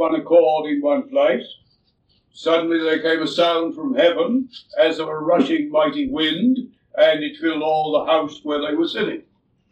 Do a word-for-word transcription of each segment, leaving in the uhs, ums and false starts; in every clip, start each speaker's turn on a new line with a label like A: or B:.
A: one accord in one place. Suddenly there came a sound from heaven as of a rushing mighty wind, and it filled all the house where they were sitting.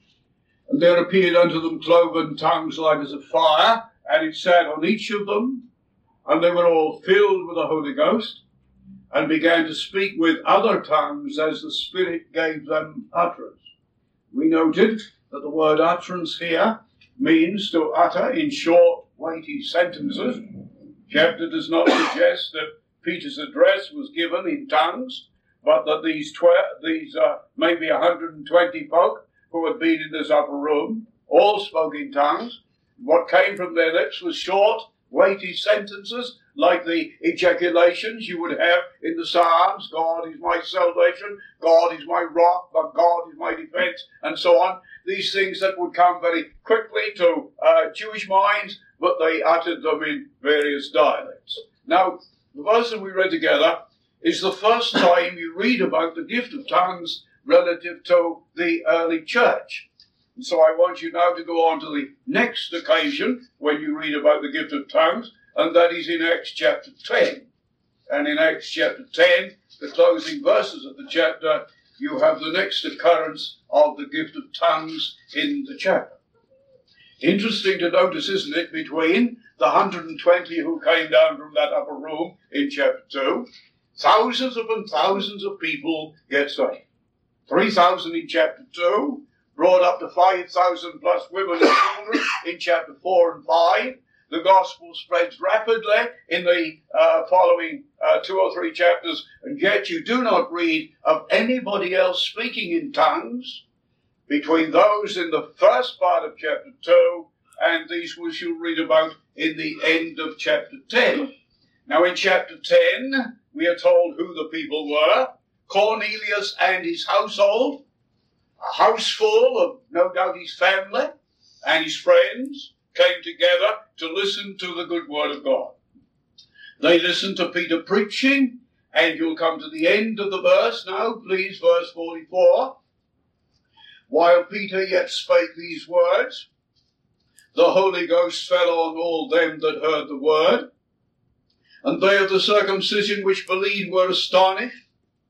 A: And there appeared unto them cloven tongues like as of fire, and it sat on each of them, and they were all filled with the Holy Ghost, and began to speak with other tongues as the Spirit gave them utterance. We noted that the word utterance here means to utter in short, weighty sentences. Chapter does not suggest that Peter's address was given in tongues, but that these tw- these uh, maybe one hundred twenty folk who had been in this upper room all spoke in tongues. What came from their lips was short, weighty sentences, like the ejaculations you would have in the Psalms. God is my salvation, God is my rock, but God is my defense, and so on. These things that would come very quickly to uh, Jewish minds, but they uttered them in various dialects. Now, the verse that we read together is the first time you read about the gift of tongues relative to the early church. And so I want you now to go on to the next occasion when you read about the gift of tongues, and that is in Acts chapter ten. And in Acts chapter ten, the closing verses of the chapter, you have the next occurrence of the gift of tongues in the chapter. Interesting to notice, isn't it, between the one hundred twenty who came down from that upper room in chapter two, thousands upon thousands of people get saved. three thousand in chapter two, brought up to five thousand plus women and children in chapter four and five. The gospel spreads rapidly in the uh, following uh, two or three chapters, and yet you do not read of anybody else speaking in tongues between those in the first part of chapter two and these which you'll read about in the end of chapter ten. Now in chapter ten, we are told who the people were. Cornelius and his household, a house full of, no doubt, his family and his friends, came together to listen to the good word of God. They listened to Peter preaching, and you'll come to the end of the verse now, please, verse forty-four. While Peter yet spake these words, the Holy Ghost fell on all them that heard the word, and they of the circumcision which believed were astonished,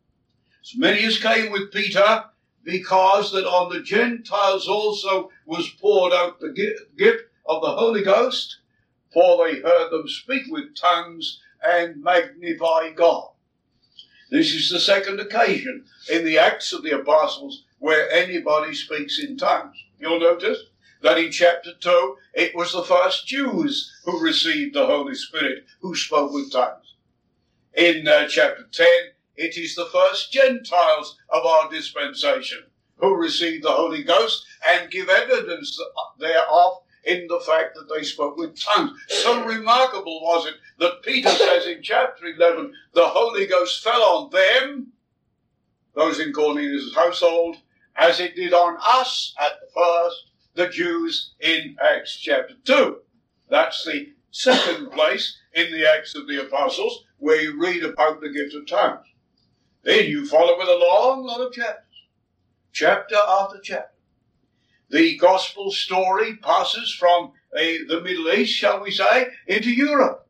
A: as many as came with Peter, because that on the Gentiles also was poured out the gift of the Holy Ghost, for they heard them speak with tongues and magnify God. This is the second occasion in the Acts of the Apostles where anybody speaks in tongues. You'll notice that in chapter two, it was the first Jews who received the Holy Spirit who spoke with tongues. In uh, chapter ten, it is the first Gentiles of our dispensation who receive the Holy Ghost and give evidence thereof in the fact that they spoke with tongues. So remarkable was it that Peter says in chapter eleven, the Holy Ghost fell on them, those in Cornelius' household, as it did on us at the first, the Jews in Acts chapter two. That's the second place in the Acts of the Apostles where you read about the gift of tongues. Then you follow with a long lot of chapters, chapter after chapter. The gospel story passes from a, the Middle East, shall we say, into Europe.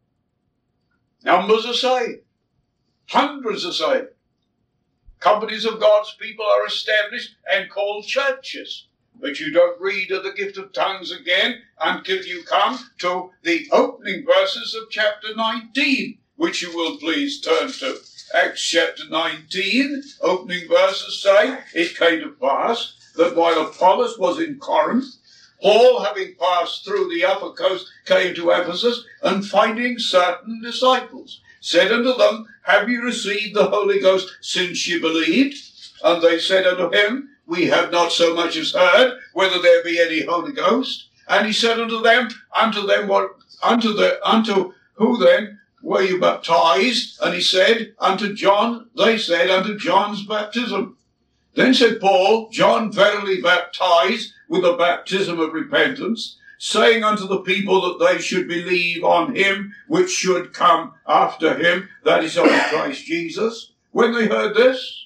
A: Numbers are saved. Hundreds are saved. Companies of God's people are established and called churches. But you don't read of the gift of tongues again until you come to the opening verses of chapter nineteen, which you will please turn to. Acts chapter nineteen, opening verses say, it came to pass that while Apollos was in Corinth, Paul, having passed through the upper coast, came to Ephesus, and finding certain disciples, said unto them, have you received the Holy Ghost since ye believed? And they said unto him, we have not so much as heard whether there be any Holy Ghost. And he said unto them, unto them what, unto the, unto who then were you baptized? And he said, unto John. They said, unto John's baptism. Then said Paul, John verily baptized with the baptism of repentance, saying unto the people that they should believe on him which should come after him, that is on Christ Jesus. When they heard this,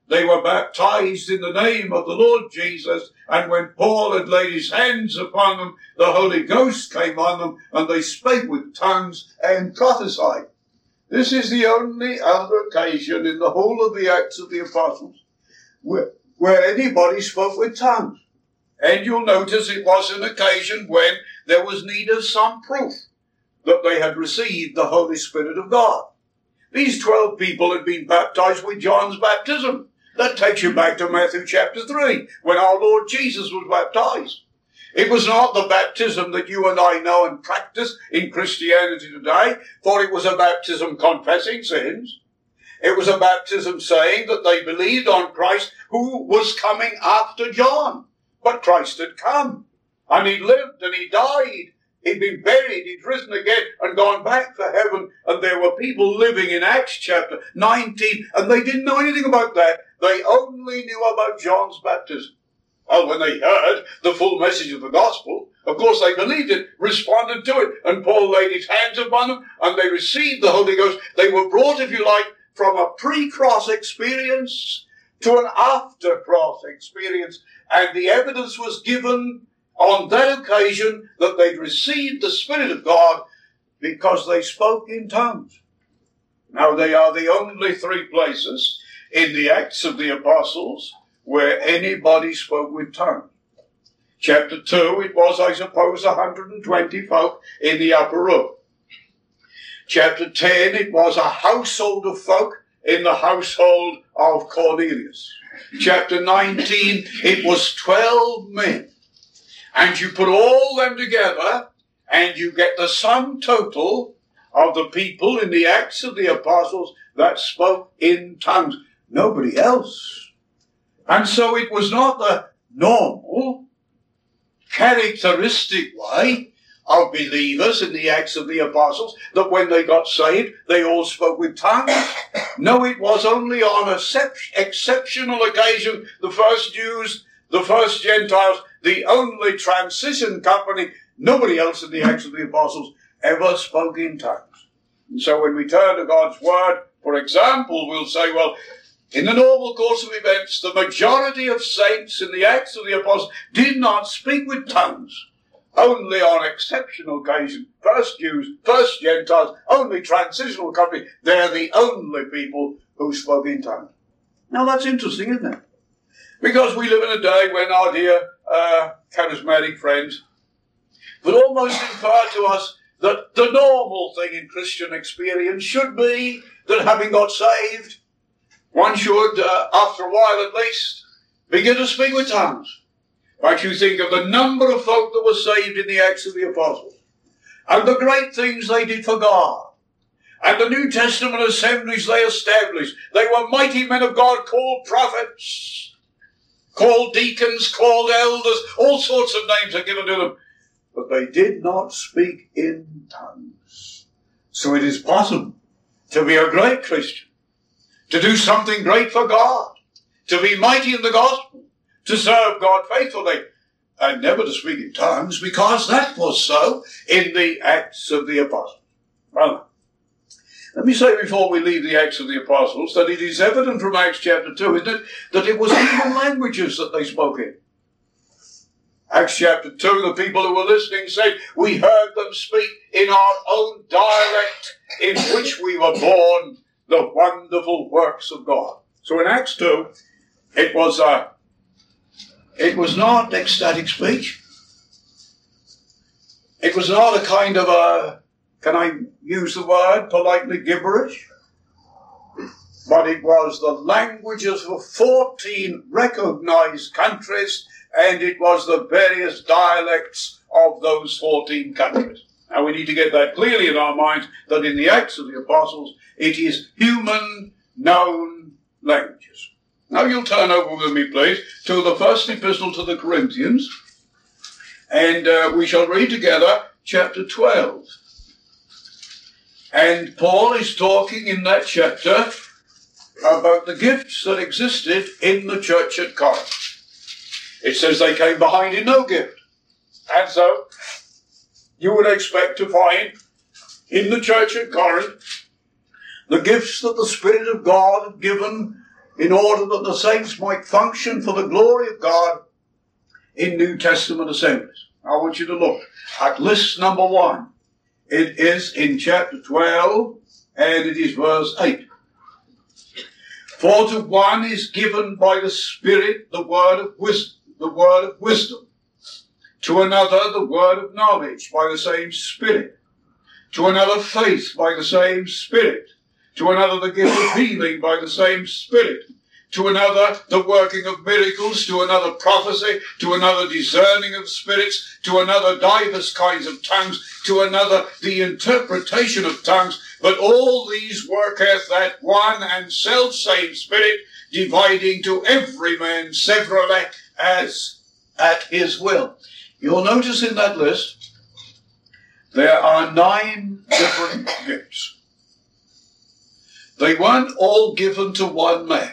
A: They were baptized in the name of the Lord Jesus, and when Paul had laid his hands upon them, the Holy Ghost came on them, and they spake with tongues and prophesied. This is the only other occasion in the whole of the Acts of the Apostles where, where anybody spoke with tongues. And you'll notice it was an occasion when there was need of some proof that they had received the Holy Spirit of God. These twelve people had been baptized with John's baptism. That takes you back to Matthew chapter three, when our Lord Jesus was baptized. It was not the baptism that you and I know and practice in Christianity today, for it was a baptism confessing sins. It was a baptism saying that they believed on Christ who was coming after John. But Christ had come, and he lived and he died. He'd been buried, he'd risen again and gone back to heaven, and there were people living in Acts chapter nineteen, and they didn't know anything about that. They only knew about John's baptism. Well, when they heard the full message of the gospel, of course they believed it, responded to it, and Paul laid his hands upon them, and they received the Holy Ghost. They were brought, if you like, from a pre-cross experience to an after-cross experience, and the evidence was given on that occasion that they'd received the Spirit of God because they spoke in tongues. Now, they are the only three places in the Acts of the Apostles where anybody spoke with tongues. Chapter two, it was, I suppose, one hundred twenty folk in the upper room. Chapter ten, it was a household of folk in the household of Cornelius. Chapter nineteen, it was twelve men. And you put all them together, and you get the sum total of the people in the Acts of the Apostles that spoke in tongues. Nobody else. And so it was not the normal, characteristic way of believers in the Acts of the Apostles that when they got saved, they all spoke with tongues. No, it was only on a exceptional occasion, the first Jews, the first Gentiles, the only transition company, nobody else in the Acts of the Apostles ever spoke in tongues. And so when we turn to God's Word, for example, we'll say, well, in the normal course of events, the majority of saints in the Acts of the Apostles did not speak with tongues. Only on exceptional occasion, first Jews, first Gentiles, only transitional company, they're the only people who spoke in tongues. Now that's interesting, isn't it? Because we live in a day when our dear uh, charismatic friends would almost infer to us that the normal thing in Christian experience should be that having got saved, one should, uh, after a while at least, begin to speak with tongues. But you think of the number of folk that were saved in the Acts of the Apostles, and the great things they did for God, and the New Testament assemblies they established. They were mighty men of God, called prophets, called deacons, called elders, all sorts of names are given to them. But they did not speak in tongues. So it is possible to be a great Christian, to do something great for God, to be mighty in the gospel, to serve God faithfully, and never to speak in tongues, because that was so in the Acts of the Apostles. Well, let me say before we leave the Acts of the Apostles that it is evident from Acts chapter two, isn't it, that it was even languages that they spoke in. Acts chapter two, the people who were listening said, we heard them speak in our own dialect in which we were born, the wonderful works of God. So in Acts two, it was a It was not ecstatic speech. It was not a kind of a, can I use the word, politely gibberish? But it was the languages of fourteen recognized countries, and it was the various dialects of those fourteen countries. Now we need to get that clearly in our minds, that in the Acts of the Apostles, it is human known languages. Now you'll turn over with me, please, to the first epistle to the Corinthians, and uh, we shall read together chapter twelve. And Paul is talking in that chapter about the gifts that existed in the church at Corinth. It says they came behind in no gift. And so you would expect to find in the church at Corinth the gifts that the Spirit of God had given in order that the saints might function for the glory of God in New Testament assemblies. I want you to look at list number one. It is in chapter twelve, and it is verse eight. For to one is given by the Spirit the word of wisdom, the word of wisdom. To another the word of knowledge by the same Spirit. To another faith by the same Spirit. To another the gift of healing by the same Spirit. To another the working of miracles. To another prophecy. To another discerning of spirits. To another divers kinds of tongues. To another the interpretation of tongues. But all these worketh that one and self-same Spirit, dividing to every man severally as at his will. You'll notice in that list there are nine different gifts. They weren't all given to one man.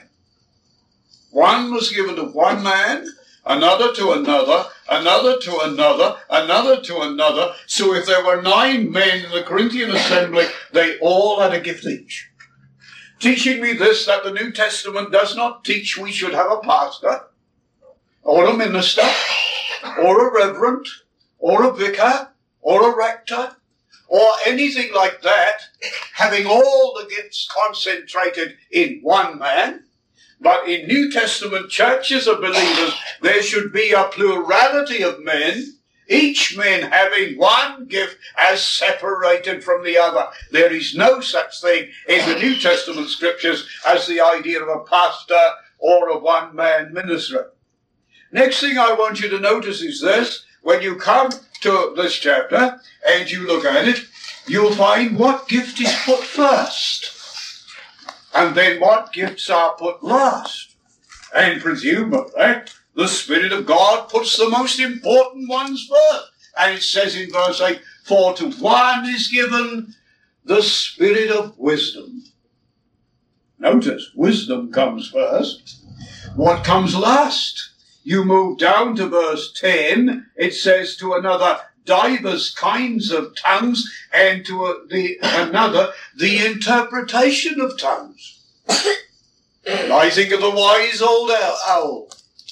A: One was given to one man, another to another, another to another, another to another. So if there were nine men in the Corinthian assembly, they all had a gift each. Teaching me this, that the New Testament does not teach we should have a pastor, or a minister, or a reverend, or a vicar, or a rector, or anything like that, having all the gifts concentrated in one man. But in New Testament churches of believers, there should be a plurality of men, each man having one gift as separated from the other. There is no such thing in the New Testament scriptures as the idea of a pastor or a one-man minister. Next thing I want you to notice is this. When you come to this chapter and you look at it, you'll find what gift is put first. And then what gifts are put last. And presumably, the Spirit of God puts the most important ones first. And it says in verse eight, for to one is given the Spirit of wisdom. Notice, wisdom comes first. What comes last? You move down to verse ten, it says to another, divers kinds of tongues, and to a, the another, the interpretation of tongues. I think of the wise old owl.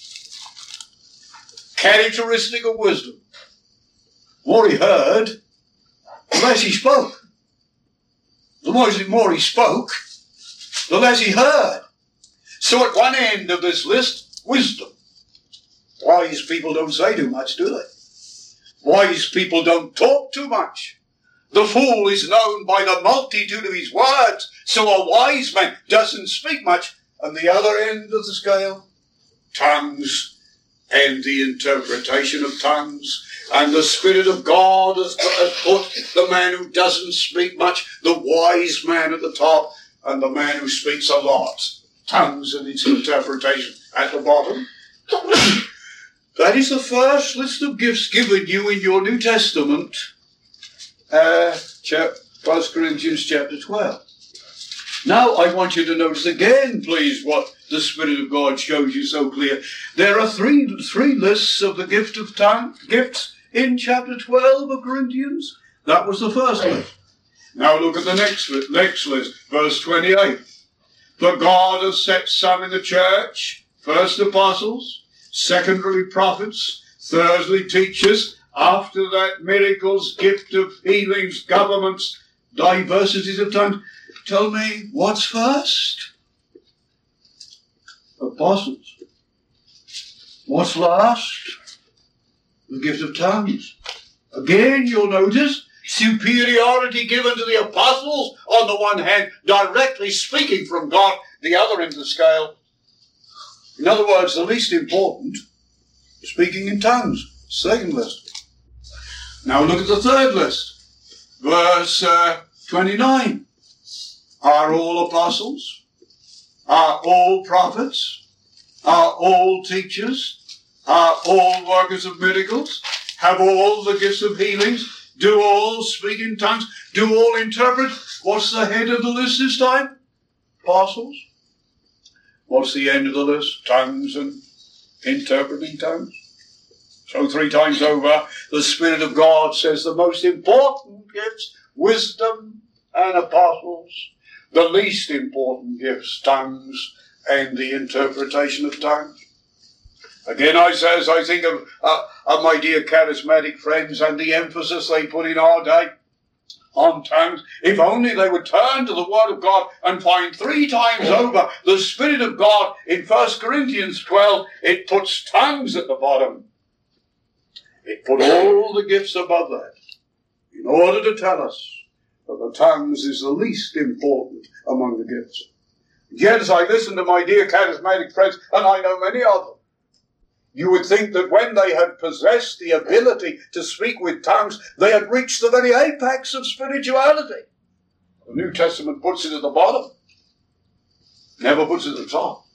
A: Characteristic of wisdom. The more he heard, the less he spoke. The more, the more he spoke, the less he heard. So at one end of this list, wisdom. Wise people don't say too much, do they? Wise people don't talk too much. The fool is known by the multitude of his words, so a wise man doesn't speak much. And the other end of the scale, tongues and the interpretation of tongues. And the Spirit of God has put the man who doesn't speak much, the wise man at the top, and the man who speaks a lot, tongues and its interpretation at the bottom. That is the first list of gifts given you in your New Testament, uh, First Corinthians chapter twelve. Now I want you to notice again, please, what the Spirit of God shows you so clear. There are three three lists of the gift of tongue, gifts in chapter twelve of Corinthians. That was the first list. Now look at the next, next list, verse twenty-eight. For God has set some in the church, first apostles, secondly prophets, thirdly teachers, after that miracles, gift of healings, governments, diversities of tongues. Tell me, what's first? Apostles. What's last? The gift of tongues. Again, you'll notice superiority given to the apostles, on the one hand, directly speaking from God, the other end of the scale. In other words, the least important, speaking in tongues. Second list. Now look at the third list. Verse uh, twenty-nine. Are all apostles? Are all prophets? Are all teachers? Are all workers of miracles? Have all the gifts of healings? Do all speak in tongues? Do all interpret? What's the head of the list this time? Apostles. What's the end of the list? Tongues and interpreting tongues. So three times over, the Spirit of God says the most important gifts, wisdom and apostles. The least important gifts, tongues and the interpretation of tongues. Again, I says, I think of, uh, of my dear charismatic friends and the emphasis they put in our day on tongues. If only they would turn to the Word of God and find three times over the Spirit of God in First Corinthians twelve, it puts tongues at the bottom. It put all the gifts above that in order to tell us that the tongues is the least important among the gifts. Yet as I listen to my dear charismatic friends, and I know many of them, you would think that when they had possessed the ability to speak with tongues, they had reached the very apex of spirituality. The New Testament puts it at the bottom, never puts it at the top.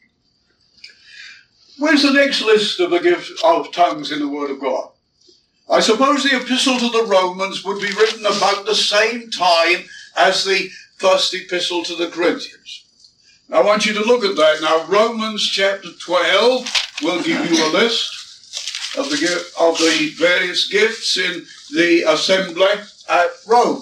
A: Where's the next list of the gifts of tongues in the Word of God? I suppose the epistle to the Romans would be written about the same time as the first epistle to the Corinthians. Now, I want you to look at that. Now, Romans chapter twelve will give you a list of the, of the various gifts in the assembly at Rome.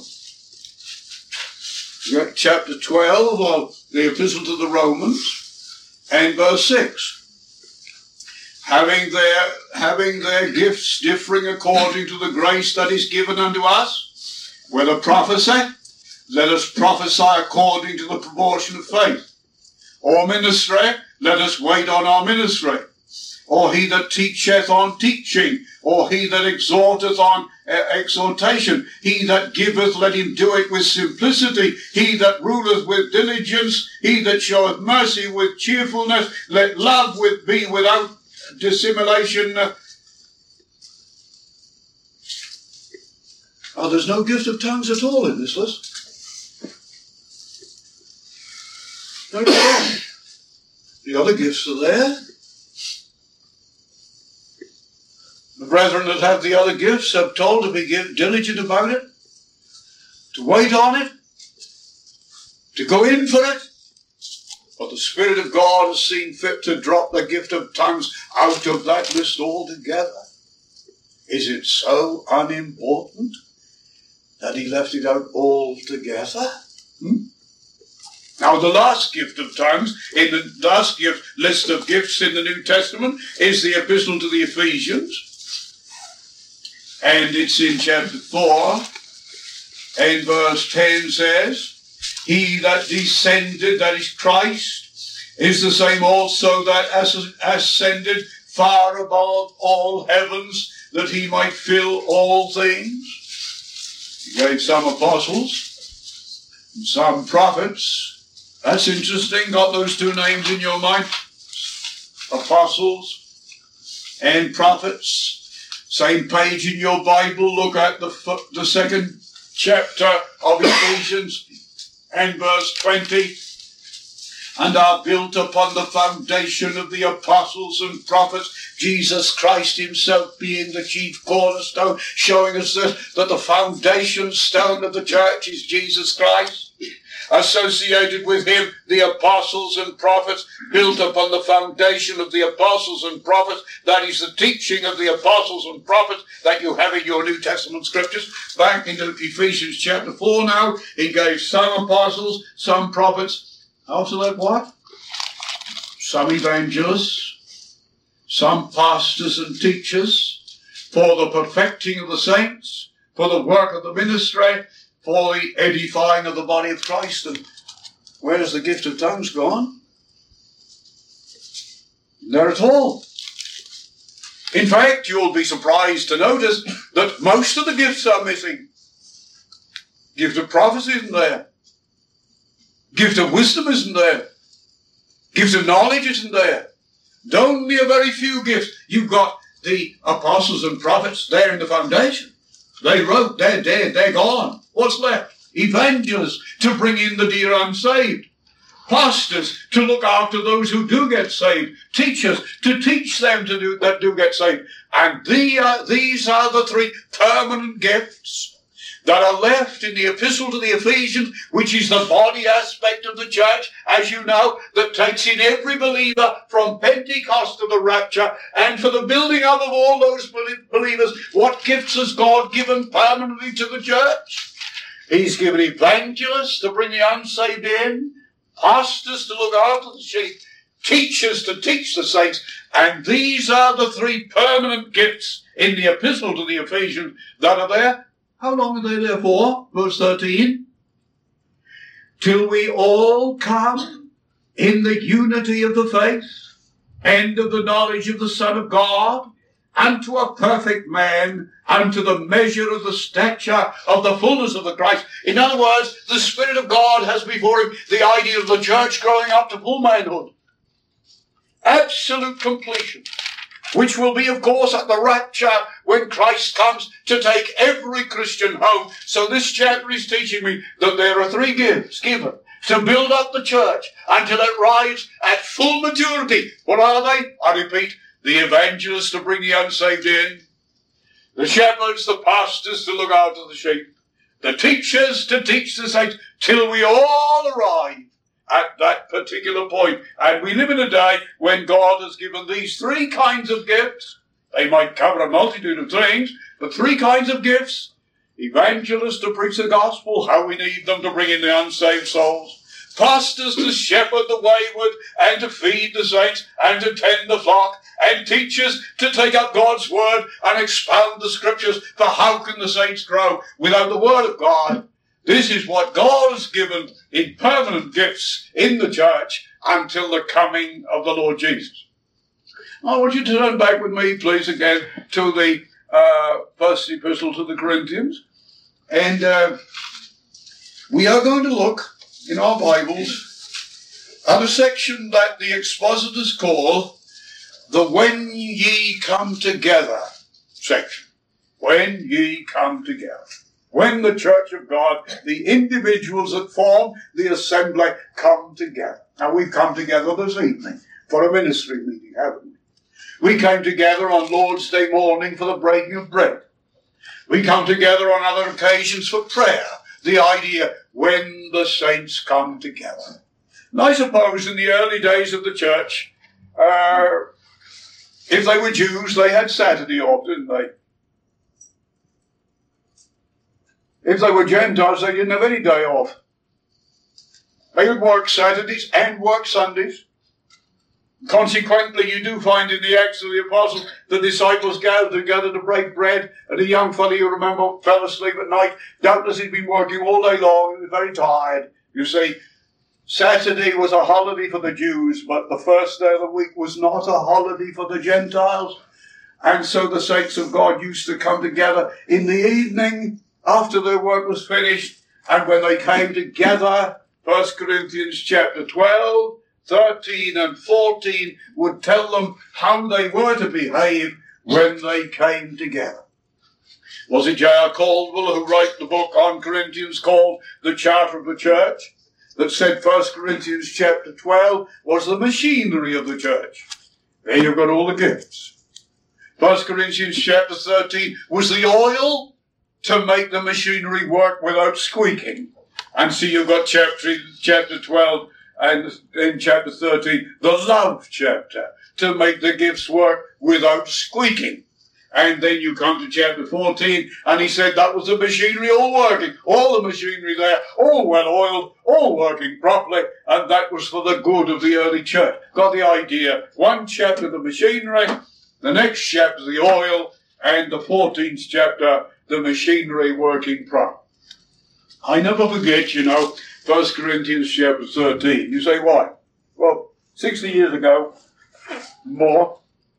A: Chapter twelve of the epistle to the Romans and verse six. Having their, having their gifts differing according to the grace that is given unto us, whether prophecy, let us prophesy according to the proportion of faith. Or ministry, let us wait on our ministry. Or he that teacheth on teaching. Or he that exhorteth on uh, exhortation. He that giveth, let him do it with simplicity. He that ruleth with diligence. He that showeth mercy with cheerfulness. Let love with be without dissimulation. Oh, there's no gift of tongues at all in this list. No, no. The other gifts are there. The brethren that have the other gifts are told to be diligent about it, to wait on it, to go in for it. But the Spirit of God has seen fit to drop the gift of tongues out of that list altogether. Is it so unimportant that he left it out altogether? Hmm? Now, the last gift of tongues, in the last gift, list of gifts in the New Testament, is the epistle to the Ephesians. And it's in chapter four, and verse ten says, he that descended, that is Christ, is the same also that ascended far above all heavens, that he might fill all things. He gave some apostles, and some prophets. That's interesting. Got those two names in your mind? Apostles and prophets. Same page in your Bible. Look at the, the second chapter of Ephesians and verse twenty. And are built upon the foundation of the apostles and prophets, Jesus Christ himself being the chief cornerstone, showing us this, that the foundation stone of the church is Jesus Christ. Associated with him, the apostles and prophets, built upon the foundation of the apostles and prophets. That is the teaching of the apostles and prophets that you have in your New Testament scriptures. Back into Ephesians chapter four now, he gave some apostles, some prophets. After that, what? Some evangelists, some pastors and teachers, for the perfecting of the saints, for the work of the ministry, for the edifying of the body of Christ. And where has the gift of tongues gone? There at all. In fact, you'll be surprised to notice that most of the gifts are missing. Gift of prophecy isn't there. Gift of wisdom isn't there. Gift of knowledge isn't there. Only a very few gifts. You've got the apostles and prophets there in the foundation. They wrote, they're dead, they're gone. What's left? Evangelists to bring in the dear unsaved. Pastors to look after those who do get saved. Teachers to teach them to do that do get saved. And the, uh, these are the three permanent gifts that are left in the epistle to the Ephesians, which is the body aspect of the church, as you know, that takes in every believer from Pentecost to the rapture, and for the building up of all those believers, what gifts has God given permanently to the church? He's given evangelists to bring the unsaved in, pastors to look after the sheep, teachers to teach the saints, and these are the three permanent gifts in the epistle to the Ephesians that are there. How long are they there for? Verse thirteen. Till we all come in the unity of the faith and of the knowledge of the Son of God, unto a perfect man, unto the measure of the stature of the fullness of the Christ. In other words, the Spirit of God has before him the idea of the church growing up to full manhood. Absolute completion, which will be, of course, at the rapture when Christ comes to take every Christian home. So this chapter is teaching me that there are three gifts given to build up the church until it arrives at full maturity. What are they? I repeat, the evangelists to bring the unsaved in, the shepherds, the pastors to look after the sheep, the teachers to teach the saints, till we all arrive at that particular point. And we live in a day when God has given these three kinds of gifts. They might cover a multitude of things, but three kinds of gifts. Evangelists to preach the gospel, how we need them to bring in the unsaved souls. Pastors to shepherd the wayward and to feed the saints and to tend the flock. And teachers to take up God's word and expound the scriptures. For how can the saints grow without the word of God? This is what God has given in permanent gifts in the church until the coming of the Lord Jesus. I want you to turn back with me, please, again to the uh, first epistle to the Corinthians. And uh, we are going to look in our Bibles at a section that the expositors call the when ye come together section. When ye come together. When the church of God, the individuals that form the assembly, come together. Now we've come together this evening for a ministry meeting, haven't we? We came together on Lord's Day morning for the breaking of bread. We come together on other occasions for prayer. The idea, when the saints come together. And I suppose in the early days of the church, uh, if they were Jews, they had Saturday off, didn't they? If they were Gentiles, they didn't have any day off. They would work Saturdays and work Sundays. Consequently, you do find in the Acts of the Apostles, the disciples gathered together to break bread, and a young fellow, you remember, fell asleep at night. Doubtless he'd been working all day long and was very tired. You see, Saturday was a holiday for the Jews, but the first day of the week was not a holiday for the Gentiles. And so the saints of God used to come together in the evening after their work was finished, and when they came together, First Corinthians chapter twelve, thirteen and fourteen would tell them how they were to behave when they came together. Was it J R Caldwell who wrote the book on Corinthians called The Charter of the Church, that said First Corinthians chapter twelve was the machinery of the church? There you've got all the gifts. First Corinthians chapter thirteen was the oil to make the machinery work without squeaking. And so you've got chapter, chapter twelve and in chapter thirteen, the love chapter, to make the gifts work without squeaking. And then you come to chapter fourteen, and he said that was the machinery all working, all the machinery there, all well oiled, all working properly, and that was for the good of the early church. Got the idea? One chapter the machinery, the next chapter the oil, and the fourteenth chapter the machinery working properly. I never forget, you know, First Corinthians chapter thirteen. You say, why? Well, sixty years ago, more,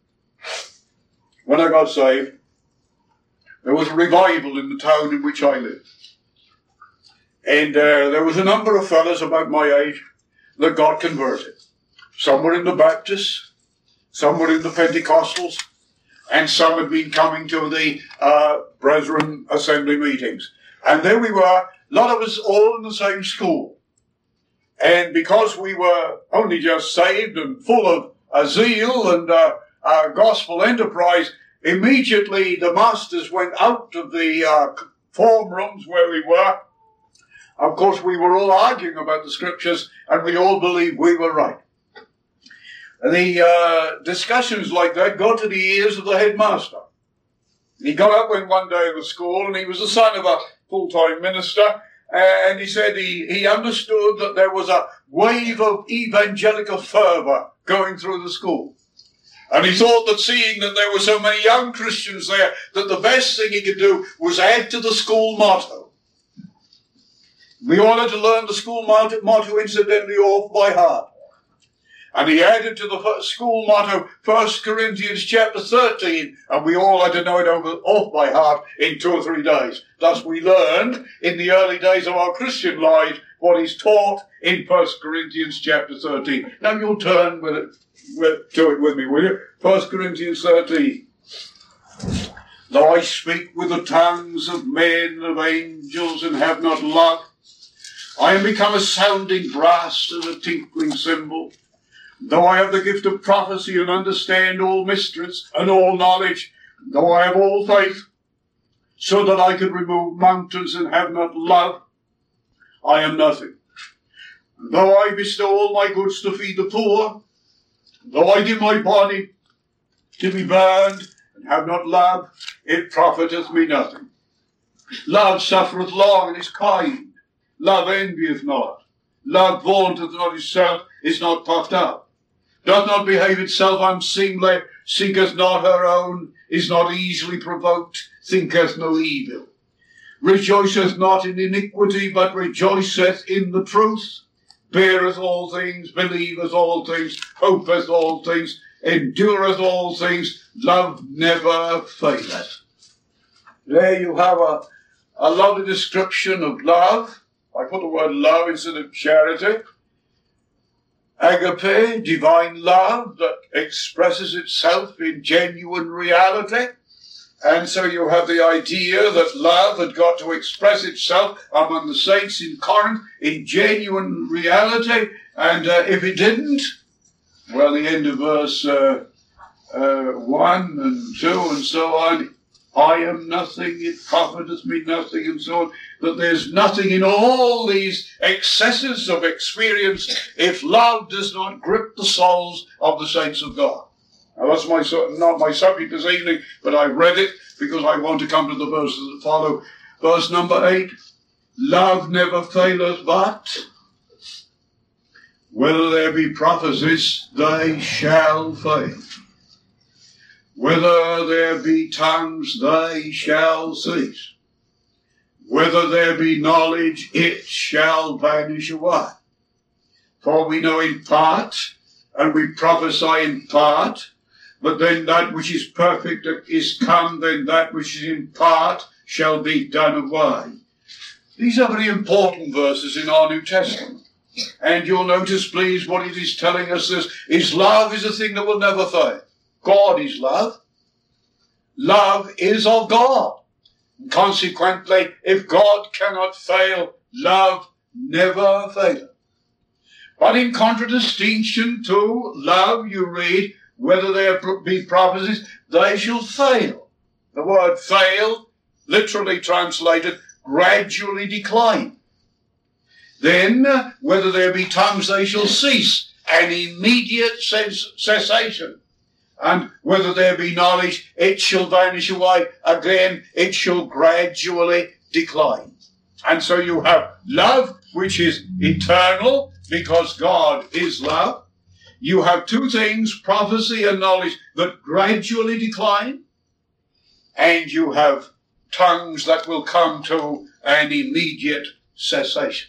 A: when I got saved, there was a revival in the town in which I lived. And uh, there was a number of fellas about my age that got converted. Some were in the Baptists, some were in the Pentecostals, and some had been coming to the uh, Brethren Assembly meetings. And there we were, a lot of us all in the same school. And because we were only just saved and full of uh, zeal and uh, uh, gospel enterprise, immediately the masters went out of the uh, form rooms where we were. Of course, we were all arguing about the scriptures, and we all believed we were right. The uh, discussions like that got to the ears of the headmaster. He got up one day in the school, and he was the son of a full-time minister, And he said he, he understood that there was a wave of evangelical fervour going through the school. And he thought that seeing that there were so many young Christians there, that the best thing he could do was add to the school motto. We all had to learn the school motto, motto incidentally off by heart. And he added to the school motto First Corinthians chapter thirteen, and we all had to know it over, off by heart in two or three days. Thus we learned in the early days of our Christian lives what is taught in First Corinthians chapter thirteen. Now you'll turn with it, with, to it with me, will you? First Corinthians thirteen. Though I speak with the tongues of men and of angels and have not love, I am become a sounding brass and a tinkling cymbal. Though I have the gift of prophecy and understand all mysteries and all knowledge, though I have all faith, so that I could remove mountains and have not love, I am nothing. And though I bestow all my goods to feed the poor, though I give my body to be burned and have not love, it profiteth me nothing. Love suffereth long and is kind. Love envieth not. Love vaunteth not itself, is not puffed up. Doth not behave itself unseemly, seeketh not her own, is not easily provoked, thinketh no evil. Rejoiceth not in iniquity, but rejoiceth in the truth. Beareth all things, believeth all things, hopeth all things, endureth all things. Love never faileth. There you have a, a lovely description of love. I put the word love instead of charity. Agape, divine love that expresses itself in genuine reality. And so you have the idea that love had got to express itself among the saints in Corinth in genuine reality. And uh, if it didn't, well, the end of verse uh, uh, one and two and so on, I am nothing, it profiteth me nothing, and so on. That there's nothing in all these excesses of experience if love does not grip the souls of the saints of God. Now that's my not my subject this evening, but I read it because I want to come to the verses that follow. Verse number eight, love never faileth, but whether there be prophecies, they shall fail. Whether there be tongues, they shall cease. Whether there be knowledge, it shall vanish away. For we know in part, and we prophesy in part, but then that which is perfect is come, then that which is in part shall be done away. These are very important verses in our New Testament. And you'll notice, please, what it is telling us is, is love is a thing that will never fail. God is love. Love is of God. And consequently, if God cannot fail, love never faileth. But in contradistinction to love, you read, whether there be prophecies, they shall fail. The word fail, literally translated, gradually decline. Then, whether there be tongues, they shall cease, an immediate cessation. And whether there be knowledge, it shall vanish away. Again, it shall gradually decline. And so you have love, which is eternal, because God is love. You have two things, prophecy and knowledge, that gradually decline. And you have tongues that will come to an immediate cessation.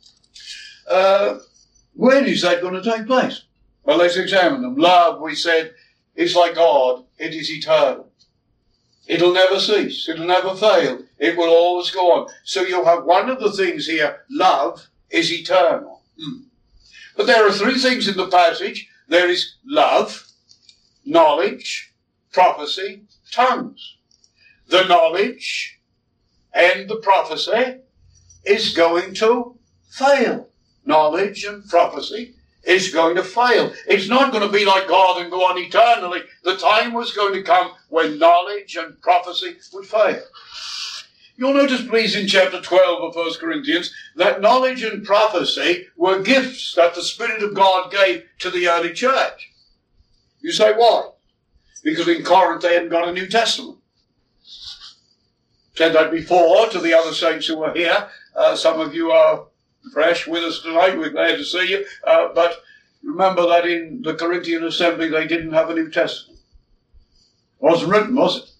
A: Uh, when is that going to take place? Well, let's examine them. Love, we said, is like God. It is eternal. It'll never cease. It'll never fail. It will always go on. So you have one of the things here, love is eternal. Hmm. But there are three things in the passage. There is love, knowledge, prophecy, tongues. The knowledge and the prophecy is going to fail. Knowledge and prophecy is going to fail. It's not going to be like God and go on eternally. The time was going to come when knowledge and prophecy would fail. You'll notice, please, in chapter twelve of First Corinthians, that knowledge and prophecy were gifts that the Spirit of God gave to the early church. You say, why? Because in Corinth they hadn't got a New Testament. Said that before to the other saints who were here. Uh, some of you are fresh with us tonight. We're glad to see you. Uh, but remember that in the Corinthian assembly, they didn't have a New Testament. It wasn't written, was it?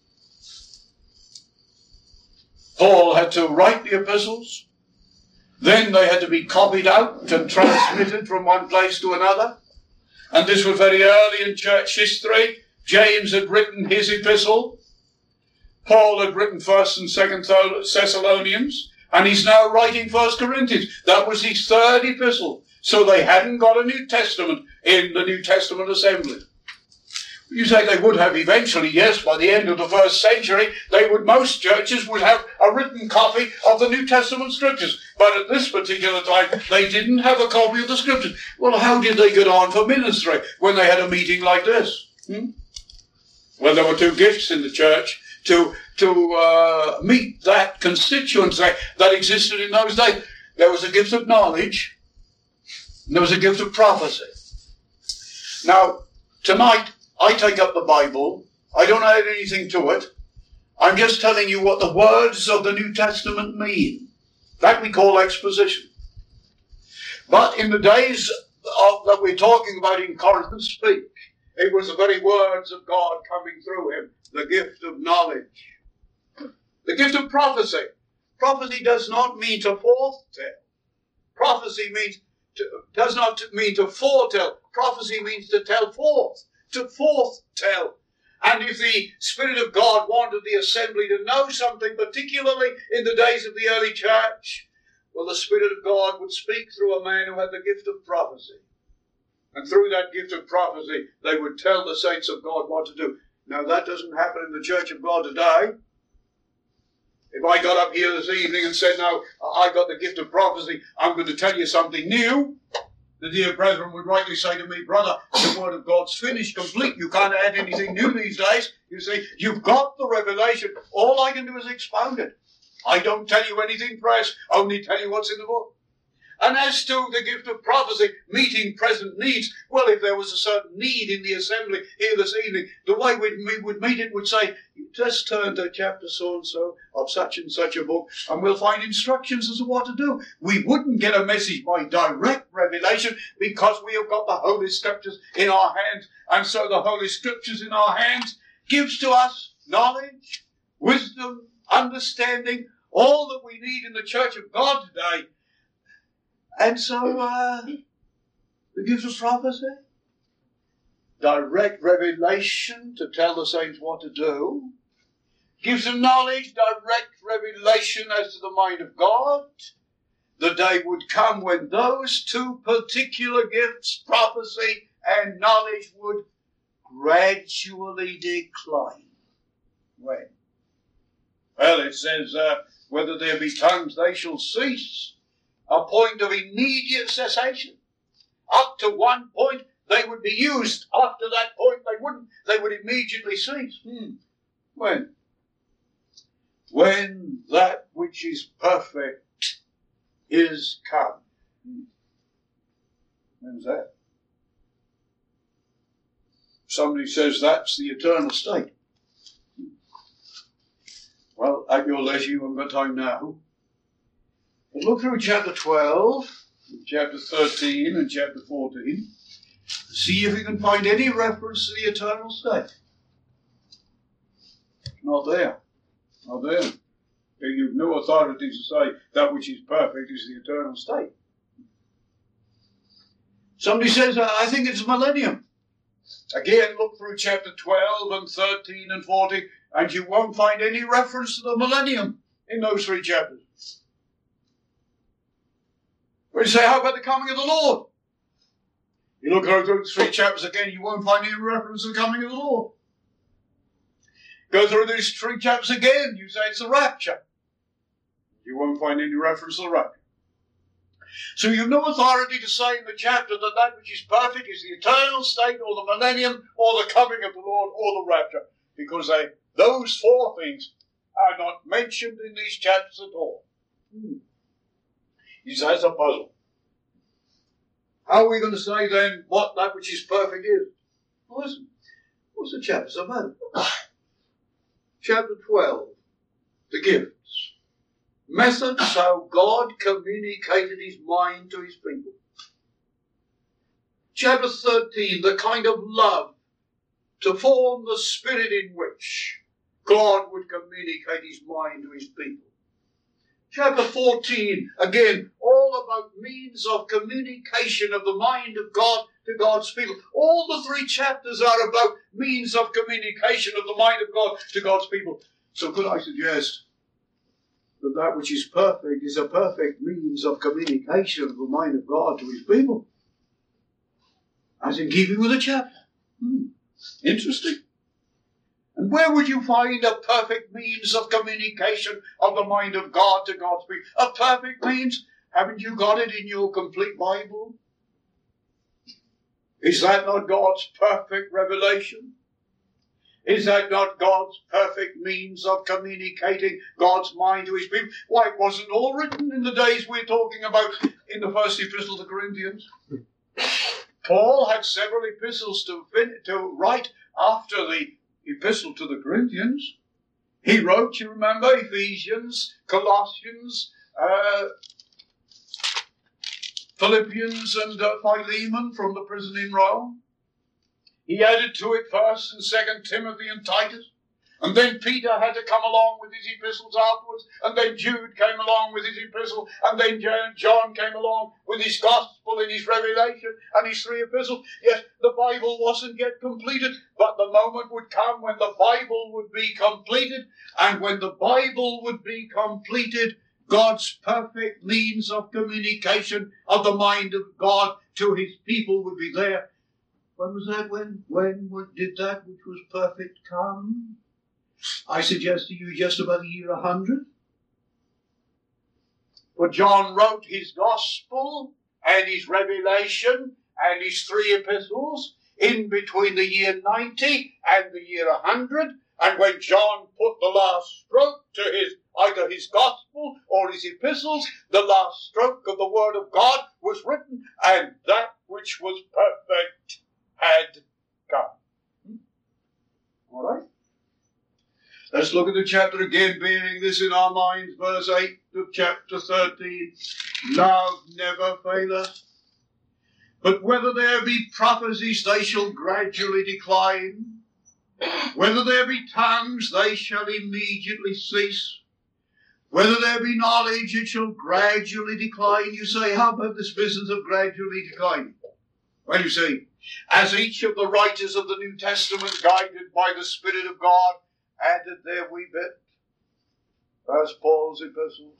A: Paul had to write the epistles. Then they had to be copied out and transmitted from one place to another. And this was very early in church history. James had written his epistle. Paul had written First and Second Thessalonians. And he's now writing First Corinthians. That was his third epistle. So they hadn't got a New Testament in the New Testament assembly. You say they would have eventually, yes, by the end of the first century, they would, most churches would have a written copy of the New Testament scriptures. But at this particular time, they didn't have a copy of the scriptures. Well, how did they get on for ministry when they had a meeting like this? Hmm? Well, there were two gifts in the church to, to uh, meet that constituency that existed in those days. There was a gift of knowledge, and there was a gift of prophecy. Now, tonight, I take up the Bible. I don't add anything to it. I'm just telling you what the words of the New Testament mean. That we call exposition. But in the days of, that we're talking about in Corinth speak, it was the very words of God coming through him, the gift of knowledge. The gift of prophecy. Prophecy does not mean to foretell. Prophecy means to, does not mean to foretell. Prophecy means to tell forth. To foretell. And if the Spirit of God wanted the assembly to know something, particularly in the days of the early church, well, the Spirit of God would speak through a man who had the gift of prophecy. And through that gift of prophecy, they would tell the saints of God what to do. Now, that doesn't happen in the Church of God today. If I got up here this evening and said, now, I got the gift of prophecy, I'm going to tell you something new, the dear brethren would rightly say to me, brother, the word of God's finished, complete. You can't add anything new these days. You see, you've got the revelation. All I can do is expound it. I don't tell you anything fresh, only tell you what's in the book. And as to the gift of prophecy, meeting present needs, well, if there was a certain need in the assembly here this evening, the way we would meet it would say, just turn to chapter so-and-so of such and such a book, and we'll find instructions as to what to do. We wouldn't get a message by direct revelation because we have got the Holy Scriptures in our hands, and so the Holy Scriptures in our hands gives to us knowledge, wisdom, understanding, all that we need in the Church of God today. And so, uh, the gift of prophecy, direct revelation to tell the saints what to do, gives them knowledge, direct revelation as to the mind of God. The day would come when those two particular gifts, prophecy and knowledge, would gradually decline. When? Well, it says, uh, whether there be tongues, they shall cease. A point of immediate cessation. Up to one point, they would be used. After that point, they wouldn't. They would immediately cease. Hmm. When? When that which is perfect is come. Hmm. When's that? Somebody says that's the eternal state. Well, at your leisure, you haven't got time now. But look through chapter twelve, chapter thirteen, and chapter fourteen. See if you can find any reference to the eternal state. Not there. Not there. You've no authority to say that which is perfect is the eternal state. Somebody says, I think it's millennium. Again, look through chapter twelve and thirteen and fourteen, and you won't find any reference to the millennium in those three chapters. When you say, how about the coming of the Lord? You look through three chapters again, you won't find any reference to the coming of the Lord. Go through these three chapters again, you say it's the rapture. You won't find any reference to the rapture. So you have no authority to say in the chapter that that which is perfect is the eternal state or the millennium or the coming of the Lord or the rapture. Because they, those four things are not mentioned in these chapters at all. Hmm. He says that's a puzzle. How are we going to say then what that which is perfect is? Well, listen, what's the chapter about? Chapter twelve, the gifts. methods how God communicated his mind to his people. Chapter thirteen, the kind of love to form the spirit in which God would communicate his mind to his people. Chapter fourteen, again, all about means of communication of the mind of God to God's people. All the three chapters are about means of communication of the mind of God to God's people. So could I suggest that that which is perfect is a perfect means of communication of the mind of God to his people? As in keeping with the chapter. Hmm. Interesting. And where would you find a perfect means of communication of the mind of God to God's people? A perfect means? Haven't you got it in your complete Bible? Is that not God's perfect revelation? Is that not God's perfect means of communicating God's mind to his people? Why, it wasn't all written in the days we're talking about in the first epistle to the Corinthians. Paul had several epistles to, to write after the epistle to the Corinthians. He wrote, you remember, Ephesians, Colossians, uh, Philippians and uh, Philemon from the prison in Rome. He added to it First and Second Timothy and Titus. And then Peter had to come along with his epistles afterwards. And then Jude came along with his epistle. And then John came along with his gospel and his revelation and his three epistles. Yes, the Bible wasn't yet completed, but the moment would come when the Bible would be completed. And when the Bible would be completed, God's perfect means of communication of the mind of God to his people would be there. When was that? When? When did that which was perfect come? I suggest to you just about the year one hundred. For John wrote his gospel and his revelation and his three epistles in between the year ninety and the year one hundred. And when John put the last stroke to his either his gospel or his epistles, the last stroke of the word of God was written, and that which was perfect had come. All right? Let's look at the chapter again, bearing this in our minds. Verse eight of chapter thirteen. Love never faileth, but whether there be prophecies, they shall gradually decline. Whether there be tongues, they shall immediately cease. Whether there be knowledge, it shall gradually decline. You say, how about this business of gradually declining? Well, you see, as each of the writers of the New Testament, guided by the Spirit of God, added their wee bit, as Paul's epistles,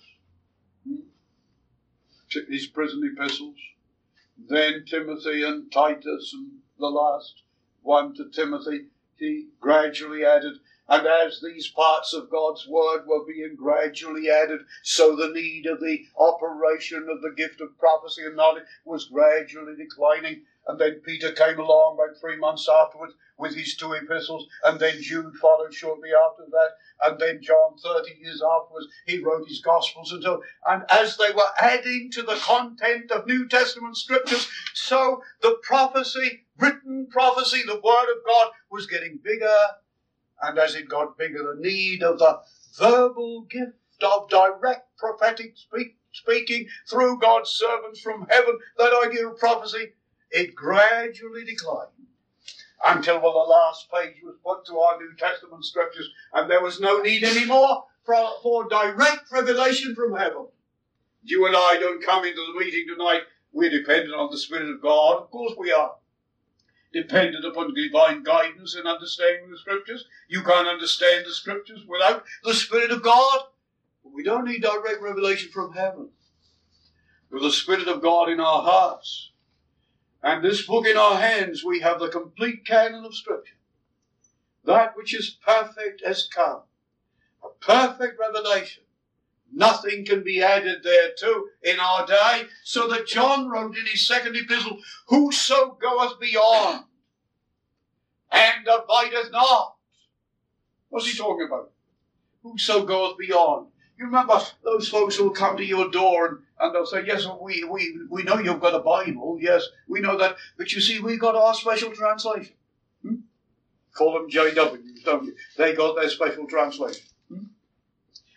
A: his prison epistles, then Timothy and Titus, and the last one to Timothy, he gradually added. And as these parts of God's word were being gradually added, so the need of the operation of the gift of prophecy and knowledge was gradually declining. And then Peter came along about three months afterwards with his two epistles, and then Jude followed shortly after that, and then John thirty years afterwards, he wrote his Gospels. And, so, and as they were adding to the content of New Testament scriptures, so the prophecy, written prophecy, the word of God was getting bigger. And as it got bigger, the need of the verbal gift of direct prophetic speak, speaking through God's servants from heaven, that idea of prophecy, it gradually declined until well, the last page was put to our New Testament scriptures, and there was no need anymore for, for direct revelation from heaven. You and I don't come into the meeting tonight. We're dependent on the Spirit of God. Of course we are. Dependent upon divine guidance and understanding the scriptures. You can't understand the scriptures without the Spirit of God. But we don't need direct revelation from heaven. With the Spirit of God in our hearts and this book in our hands, we have the complete canon of Scripture. That which is perfect has come. A perfect revelation. Nothing can be added thereto in our day. So that John wrote in his second epistle, whoso goeth beyond and abideth not. What's he talking about? Whoso goeth beyond. You remember those folks who will come to your door and, and they'll say, yes, we, we, we know you've got a Bible. Yes, we know that. But you see, we got our special translation. Hmm? Call them J Ws, don't you? They got their special translation. Hmm?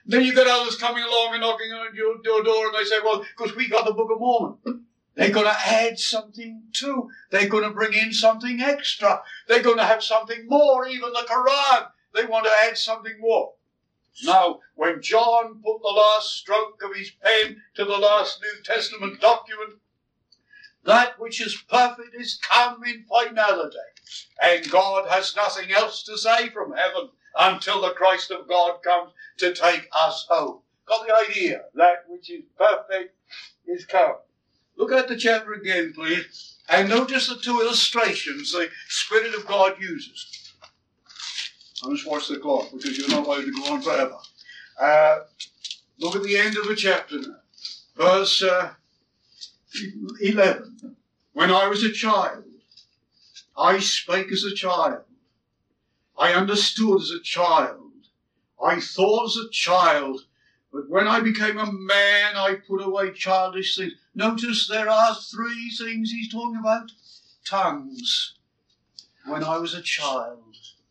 A: Then you get others coming along and knocking on your, your door, and they say, well, because we got the Book of Mormon. They're going to add something too. They're going to bring in something extra. They're going to have something more, even the Quran. They want to add something more. Now, when John put the last stroke of his pen to the last New Testament document, that which is perfect is come in finality. And God has nothing else to say from heaven until the Christ of God comes to take us home. Got the idea? That which is perfect is come. Look at the chapter again, please, and notice the two illustrations the Spirit of God uses. I'll just watch the clock because you're not allowed to go on forever. Uh, look at the end of the chapter now. Verse uh, eleven. When I was a child, I spake as a child. I understood as a child. I thought as a child. But when I became a man, I put away childish things. Notice there are three things he's talking about. Tongues. When I was a child.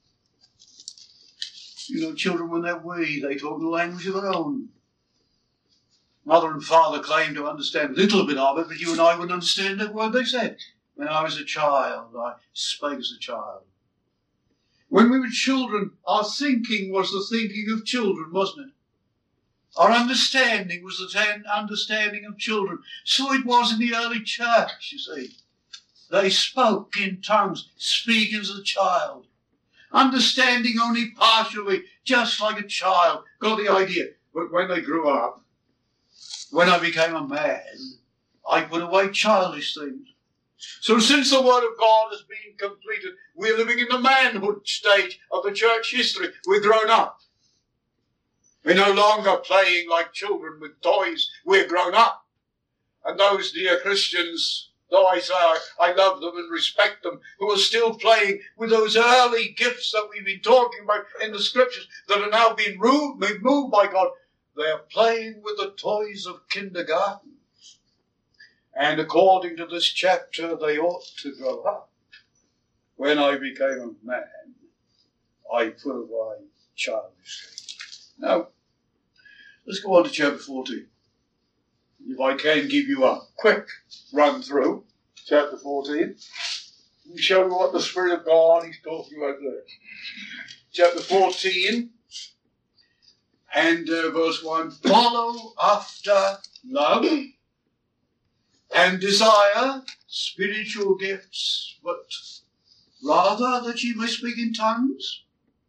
A: You know, children, when they're wee, they talk in a language of their own. Mother and father claim to understand a little bit of it, but you and I wouldn't understand a word they said. When I was a child, I spake as a child. When we were children, our thinking was the thinking of children, wasn't it? Our understanding was the ten understanding of children. So it was in the early church, you see. They spoke in tongues, speaking as a child. Understanding only partially, just like a child. Got the idea. But when they grew up, when I became a man, I put away childish things. So since the Word of God has been completed, we're living in the manhood stage of the church history. We're grown up. We're no longer playing like children with toys. We're grown up. And those dear Christians, though I say I, I love them and respect them, who are still playing with those early gifts that we've been talking about in the Scriptures that are now being moved, moved by God, they're playing with the toys of kindergarten. And according to this chapter, they ought to grow up. When I became a man, I put away childish things. Now, let's go on to chapter fourteen. If I can give you a quick run through chapter fourteen, let me show you what the Spirit of God is talking about there. Chapter fourteen and uh, verse one. Follow after love and desire spiritual gifts, but rather that ye may speak in tongues.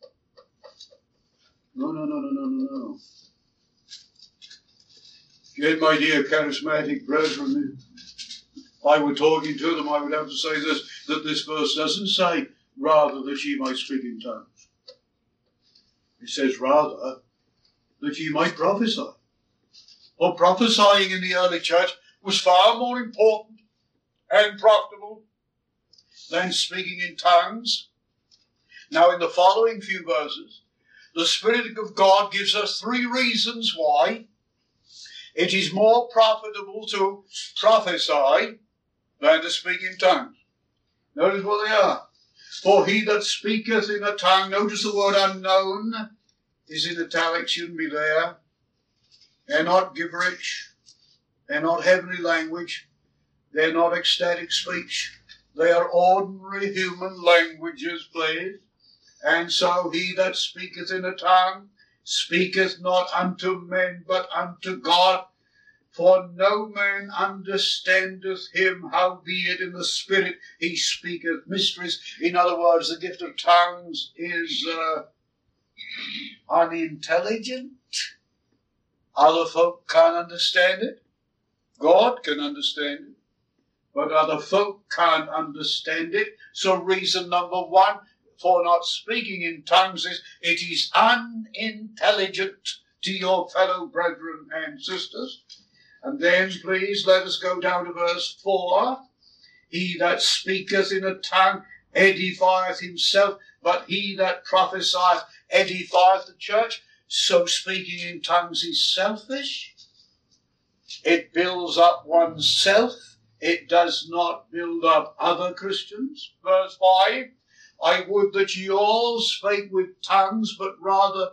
A: No, no, no, no, no, no, no. Again, my dear charismatic brethren, if I were talking to them, I would have to say this, that this verse doesn't say, rather that ye might speak in tongues. It says, rather, that ye might prophesy. For prophesying in the early church was far more important and profitable than speaking in tongues. Now, in the following few verses, the Spirit of God gives us three reasons why it is more profitable to prophesy than to speak in tongues. Notice what they are. For he that speaketh in a tongue, notice the word unknown is in italics, shouldn't be there. They're not gibberish. They're not heavenly language. They're not ecstatic speech. They are ordinary human languages, please. And so he that speaketh in a tongue speaketh not unto men, but unto God. For no man understandeth him, howbeit in the Spirit he speaketh mysteries. In other words, the gift of tongues is uh, unintelligent. Other folk can't understand it. God can understand it. But other folk can't understand it. So reason number one for not speaking in tongues is it is unintelligent to your fellow brethren and sisters. And then please let us go down to verse four. He that speaketh in a tongue edifieth himself, but he that prophesieth edifieth the church. So speaking in tongues is selfish. It builds up oneself. It does not build up other Christians. Verse five. I would that ye all spake with tongues, but rather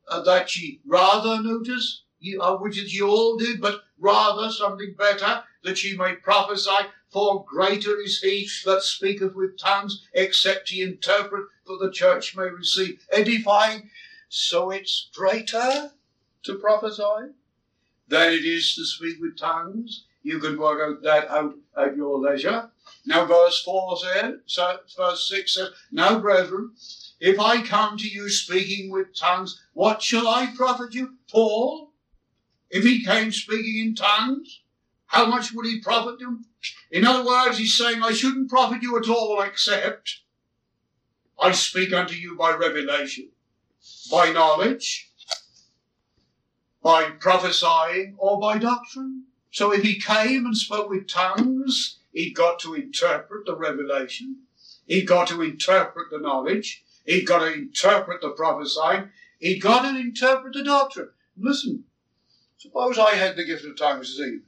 A: uh, that ye rather notice, ye, uh, which as ye all did, but rather something better, that ye may prophesy, for greater is he that speaketh with tongues, except ye interpret, for the church may receive edifying. So it's greater to prophesy than it is to speak with tongues. You can work out that out at your leisure. Now verse four says, so verse six says, now brethren, if I come to you speaking with tongues, what shall I profit you? Paul, if he came speaking in tongues, how much would he profit you? In other words, he's saying, I shouldn't profit you at all, except I speak unto you by revelation, by knowledge, by prophesying, or by doctrine. So if he came and spoke with tongues, he'd got to interpret the revelation. He'd got to interpret the knowledge. He'd got to interpret the prophesying. He'd got to interpret the doctrine. Listen, suppose I had the gift of tongues this evening.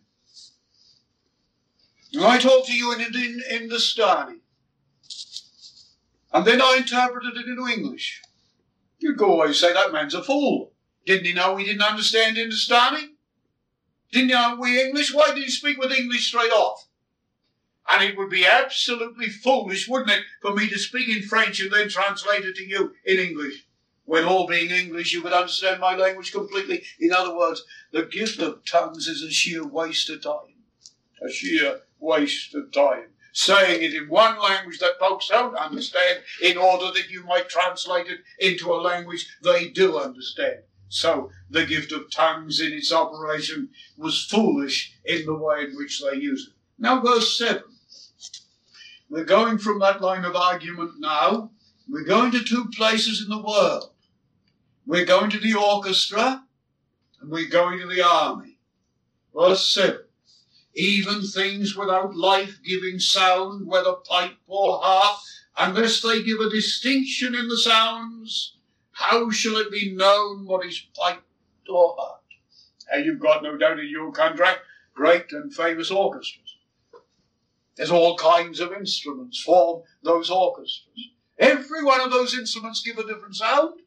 A: And I talk to you in, in, in Hindustani. And then I interpreted it into English. You'd go away and say, that man's a fool. Didn't he know we didn't understand Hindustani? Didn't you know we English? Why did he speak with English straight off? And it would be absolutely foolish, wouldn't it, for me to speak in French and then translate it to you in English. When all being English, you would understand my language completely. In other words, the gift of tongues is a sheer waste of time. A sheer waste of time. Saying it in one language that folks don't understand in order that you might translate it into a language they do understand. So the gift of tongues in its operation was foolish in the way in which they use it. Now verse seven. We're going from that line of argument now. We're going to two places in the world. We're going to the orchestra and we're going to the army. Verse seven. Even things without life-giving sound, whether pipe or harp, unless they give a distinction in the sounds, how shall it be known what is piped or harp? And you've got no doubt in your country great and famous orchestras. There's all kinds of instruments form those orchestras. Every one of those instruments give a different sound.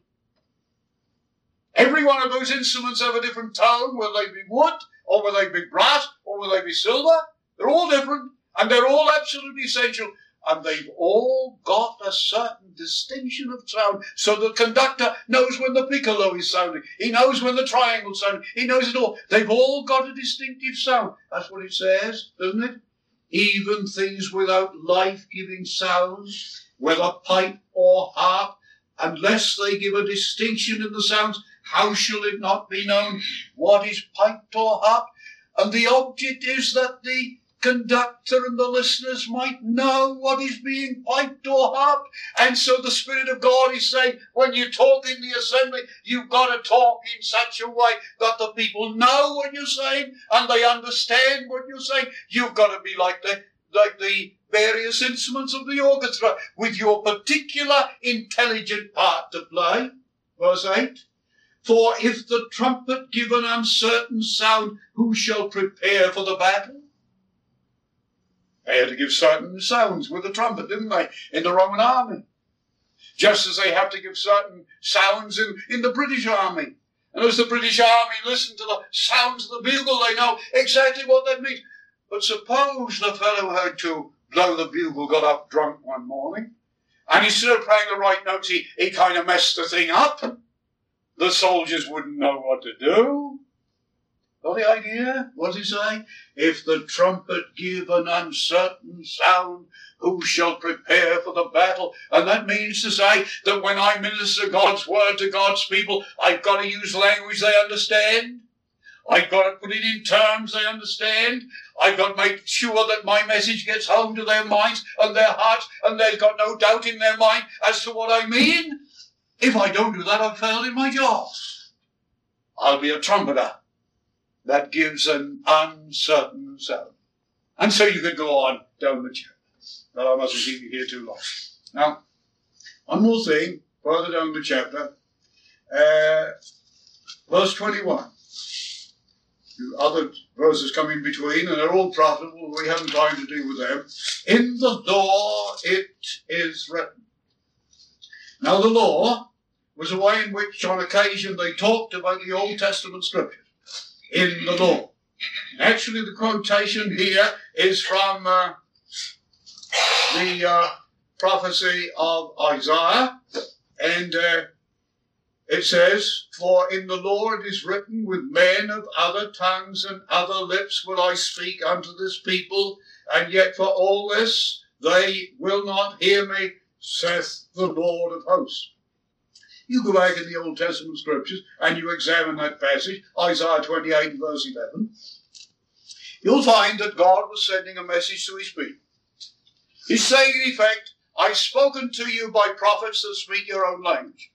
A: Every one of those instruments have a different tone, whether they be wood, or will they be brass, or will they be silver? They're all different, and they're all absolutely essential, and they've all got a certain distinction of sound, so the conductor knows when the piccolo is sounding, he knows when the triangle is sounding, he knows it all. They've all got a distinctive sound. That's what it says, doesn't it? Even things without life-giving sounds, whether pipe or harp, unless they give a distinction in the sounds, how shall it not be known what is piped or harped? And the object is that the conductor and the listeners might know what is being piped or harped. And so the Spirit of God is saying, when you talk in the assembly, you've got to talk in such a way that the people know what you're saying and they understand what you're saying. You've got to be like the, like the various instruments of the orchestra, with your particular intelligent part to play. Verse eight. For if the trumpet give an uncertain sound, who shall prepare for the battle? They had to give certain sounds with the trumpet, didn't they, in the Roman army? Just as they have to give certain sounds in, in the British army. And as the British army listen to the sounds of the bugle, they know exactly what that means. But suppose the fellow had to blow the bugle, got up drunk one morning, and instead of playing the right notes, he, he kind of messed the thing up. The soldiers wouldn't know what to do. Got the idea? What does he say? If the trumpet give an uncertain sound, who shall prepare for the battle? And that means to say that when I minister God's word to God's people, I've got to use language they understand. I've got to put it in terms they understand. I've got to make sure that my message gets home to their minds and their hearts, and they've got no doubt in their mind as to what I mean. If I don't do that, I've failed in my job. I'll be a trumpeter that gives an uncertain sound. And so you could go on down the chapter. But I mustn't keep you here too long. Now, one more thing, further down the chapter. Uh, verse twenty-one. Other verses come in between, and they're all profitable. We haven't time to deal with them. In the law it is written. Now the law was a way in which on occasion they talked about the Old Testament scriptures in the law. Actually, the quotation here is from uh, the uh, prophecy of Isaiah, and uh, it says, "For in the law it is written, with men of other tongues and other lips will I speak unto this people, and yet for all this they will not hear me, saith the Lord of hosts." You go back in the Old Testament scriptures and you examine that passage, Isaiah twenty-eight verse eleven, you'll find that God was sending a message to his people. He's saying in effect, "I've spoken to you by prophets that speak your own language."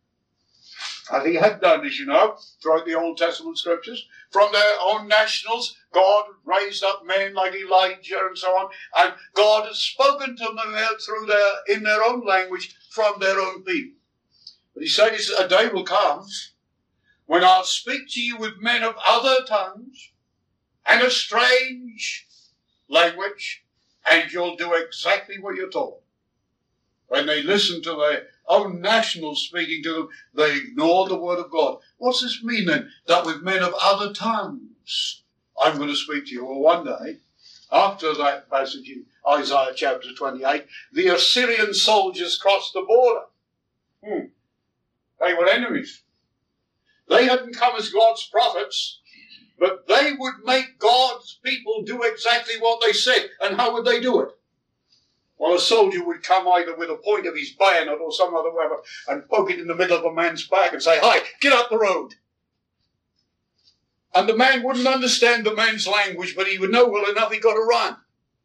A: And he had done, as you know, throughout the Old Testament scriptures. From their own nationals, God raised up men like Elijah and so on, and God has spoken to them through their, in their own language from their own people. But he says a day will come when I'll speak to you with men of other tongues and a strange language, and you'll do exactly what you're told. When they listen to their own nationals speaking to them, they ignore the word of God. What's this mean then? That with men of other tongues, I'm going to speak to you. Well, one day, after that passage in Isaiah chapter twenty-eight, the Assyrian soldiers crossed the border. Hmm. They were enemies. They hadn't come as God's prophets, but they would make God's people do exactly what they said. And how would they do it? Well, a soldier would come either with a point of his bayonet or some other weapon and poke it in the middle of a man's back and say, "Hi, get up the road." And the man wouldn't understand the man's language, but he would know well enough he got to run.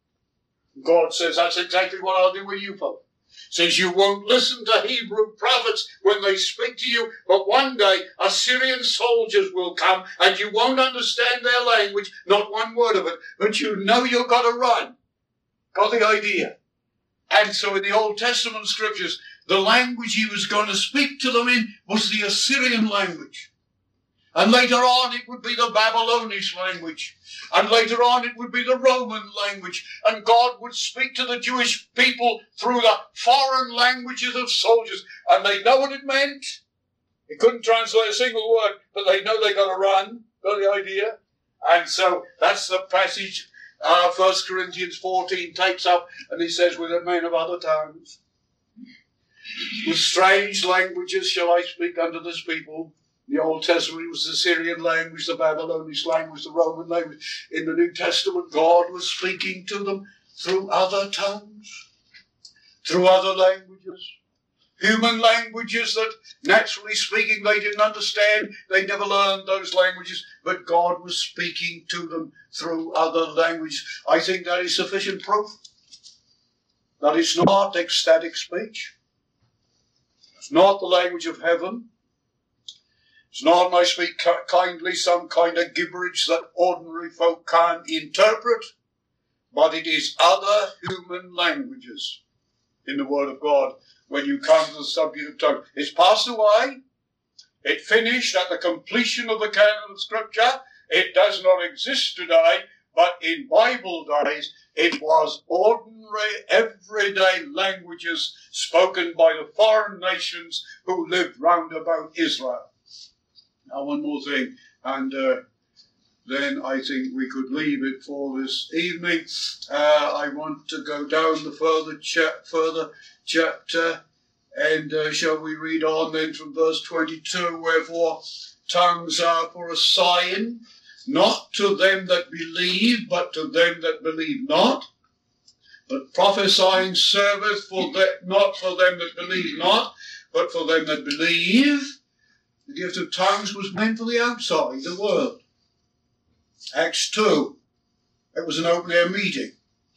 A: God says, "That's exactly what I'll do with you folks. Says you won't listen to Hebrew prophets when they speak to you, but one day Assyrian soldiers will come and you won't understand their language, not one word of it, but you know you've got to run." Got the idea? And so in the Old Testament scriptures, the language he was going to speak to them in was the Assyrian language. And later on it would be the Babylonian language. And later on it would be the Roman language. And God would speak to the Jewish people through the foreign languages of soldiers. And they know what it meant. He couldn't translate a single word, but they know they got to run. Got the idea? And so that's the passage uh, First Corinthians fourteen takes up, and he says, "With a men of other tongues, with strange languages shall I speak unto this people." The Old Testament was the Syrian language, the Babylonian language, the Roman language. In the New Testament, God was speaking to them through other tongues, through other languages. Human languages that, naturally speaking, they didn't understand. They never learned those languages, but God was speaking to them through other languages. I think that is sufficient proof that it's not ecstatic speech. It's not the language of heaven. It's not, I speak kindly, some kind of gibberish that ordinary folk can't interpret, but it is other human languages in the Word of God. When you come to the subject of tongues, it's passed away. It finished at the completion of the canon of Scripture. It does not exist today, but in Bible days, it was ordinary, everyday languages spoken by the foreign nations who lived round about Israel. Now, one more thing, and uh, then I think we could leave it for this evening. Uh, I want to go down the further, cha- further chapter, and uh, shall we read on then from verse twenty-two, "Wherefore tongues are for a sign, not to them that believe, but to them that believe not. But prophesying serveth for that, not for them that believe not, but for them that believe." The gift of tongues was meant for the outside, the world. Acts two. It was an open-air meeting.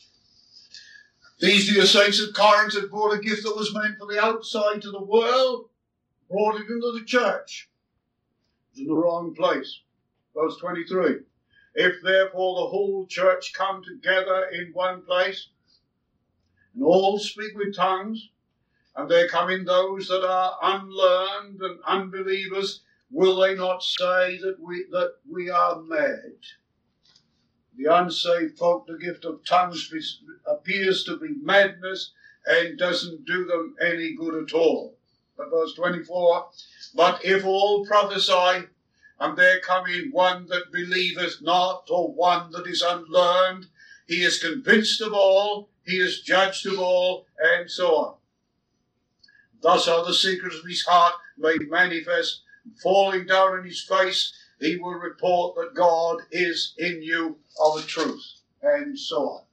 A: These dear saints at Corinth had brought a gift that was meant for the outside to the world, brought it into the church. It was in the wrong place. Verse twenty-three. "If therefore the whole church come together in one place, and all speak with tongues, and there come in those that are unlearned and unbelievers, will they not say that we that we are mad?" The unsaved folk, the gift of tongues appears to be madness and doesn't do them any good at all. But verse twenty-four, but if all prophesy, and there come in one that believeth not, or one that is unlearned, he is convinced of all, he is judged of all, and so on. Thus are the secrets of his heart made manifest. Falling down on his face, he will report that God is in you of a truth, and so on.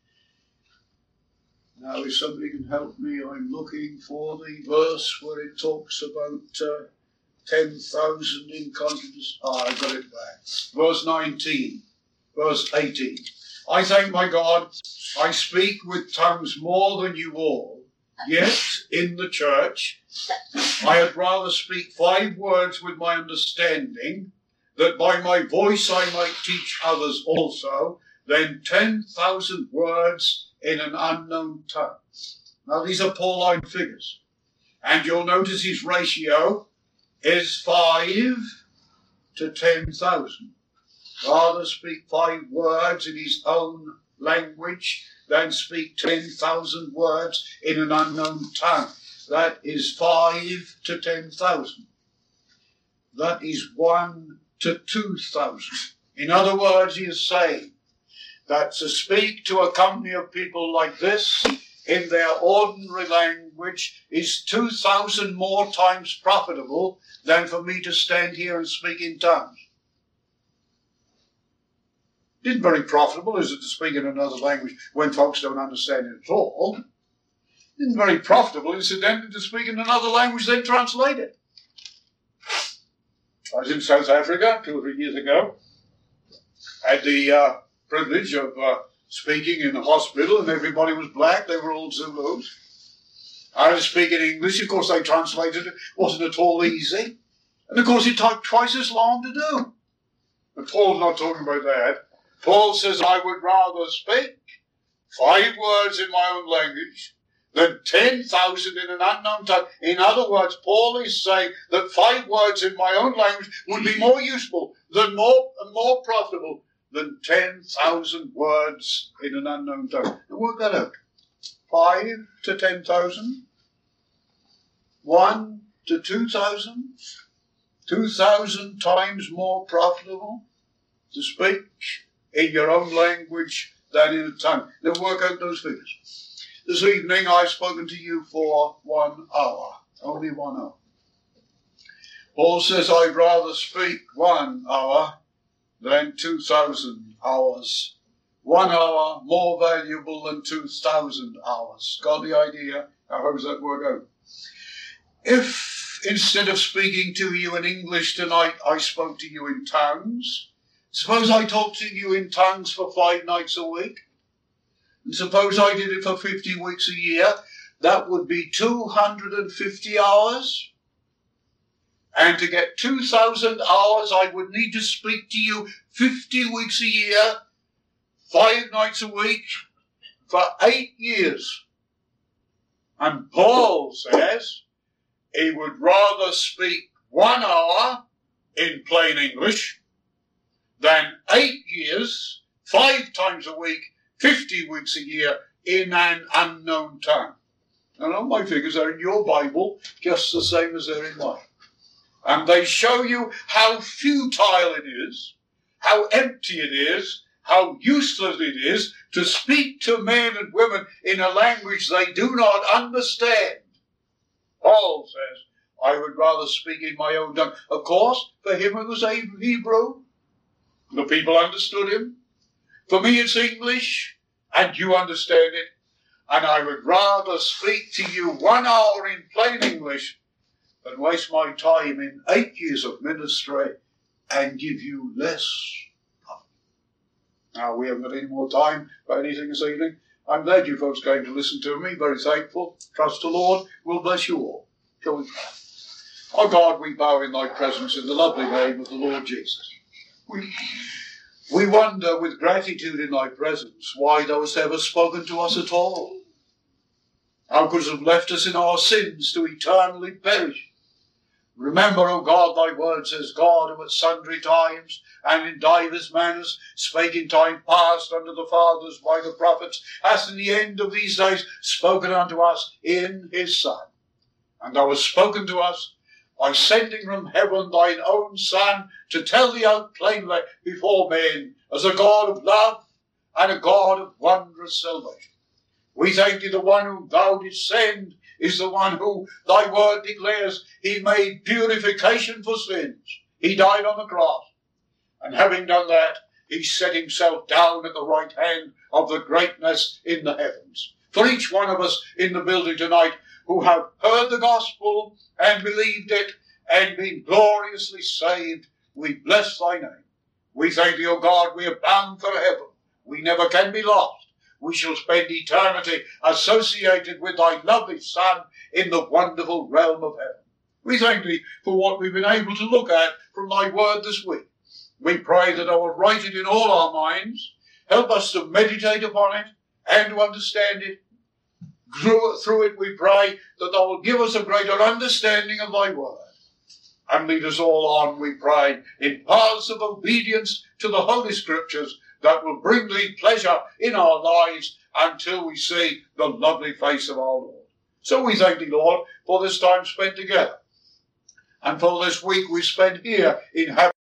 A: Now, if somebody can help me, I'm looking for the verse where it talks about uh, ten thousand in contrast. Ah, I got it back. Verse nineteen, verse eighteen. I thank my God, I speak with tongues more than you all, yet in the church I had rather speak five words with my understanding, that by my voice I might teach others also, than ten thousand words in an unknown tongue. Now these are Pauline figures, and you'll notice his ratio is five to ten thousand. Rather speak five words in his own language than speak ten thousand words in an unknown tongue. That is five to ten thousand. That is one to two thousand. In other words, he is saying that to speak to a company of people like this in their ordinary language is two thousand more times profitable than for me to stand here and speak in tongues. It isn't very profitable, is it, to speak in another language when folks don't understand it at all? It isn't very profitable, incidentally, to speak in another language then translate it. I was in South Africa two or three years ago. Had the uh, privilege of uh, speaking in the hospital, and everybody was black. They were all Zulus. I was speaking English. Of course, they translated it. Wasn't at all easy. And of course, it took twice as long to do. But Paul's not talking about that. Paul says, I would rather speak five words in my own language than ten thousand in an unknown tongue. In other words, Paul is saying that five words in my own language would be more useful, than more, more profitable than ten thousand words in an unknown tongue. Now work that out. Five to ten thousand. One to two thousand. Two thousand times more profitable to speak in your own language than in a tongue. Now work out those figures. This evening I've spoken to you for one hour. Only one hour. Paul says I'd rather speak one hour than two thousand hours. One hour more valuable than two thousand hours. Got the idea? How does that work out? If instead of speaking to you in English tonight, I spoke to you in tongues, suppose I talked to you in tongues for five nights a week, and suppose I did it for fifty weeks a year, that would be two hundred fifty hours. And to get two thousand hours, I would need to speak to you fifty weeks a year, five nights a week, for eight years. And Paul says he would rather speak one hour in plain English than eight years, five times a week, fifty weeks a year in an unknown tongue. And all my figures are in your Bible, just the same as they're in mine. And they show you how futile it is, how empty it is, how useless it is to speak to men and women in a language they do not understand. Paul says, I would rather speak in my own tongue. Of course, for him it was Hebrew. The people understood him. For me it's English, and you understand it. And I would rather speak to you one hour in plain English than waste my time in eight years of ministry and give you less. Now, we haven't got any more time for anything this evening. I'm glad you folks came to listen to me. Very thankful. Trust the Lord will bless you all. Shall we pray? Oh God, we bow in thy presence in the lovely name of the Lord Jesus. We, we wonder with gratitude in thy presence why thou hast ever spoken to us at all. Thou couldst have left us in our sins to eternally perish. Remember, O God, thy word says, God, who at sundry times and in divers manners spake in time past unto the fathers by the prophets, hath in the end of these days spoken unto us in his Son. And thou hast spoken to us by sending from heaven thine own Son to tell thee out plainly before men as a God of love and a God of wondrous salvation. We thank thee, the one whom thou didst send is the one who thy word declares he made purification for sins. He died on the cross, and having done that, he set himself down at the right hand of the greatness in the heavens. For each one of us in the building tonight who have heard the gospel and believed it and been gloriously saved, we bless thy name. We thank thee, O God, we are bound for heaven. We never can be lost. We shall spend eternity associated with thy lovely Son in the wonderful realm of heaven. We thank thee for what we've been able to look at from thy word this week. We pray that thou wilt write it in all our minds. Help us to meditate upon it and to understand it. Through, through it we pray that thou wilt give us a greater understanding of thy word. And lead us all on, we pray, in paths of obedience to the Holy Scriptures that will bring thee pleasure in our lives until we see the lovely face of our Lord. So we thank thee, Lord, for this time spent together, and for this week we spent here in heaven.